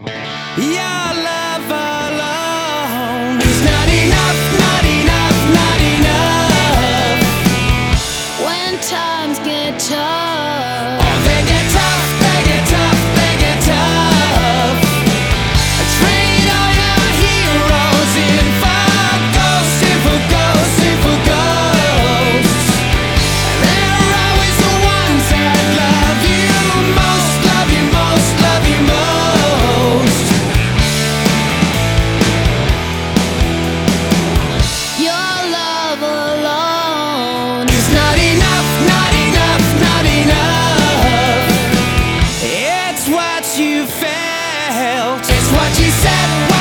Your love alone is not enough, not enough, not enough. When times get tough, Oh, they get tough, they get tough, they get tough. Trade all your heroes in for ghosts, in for ghosts, in for ghosts. They're always the ones that love you most, love you most, love you most. your love alone It's not enough, not enough, not enough. It's what you felt, it's what you said.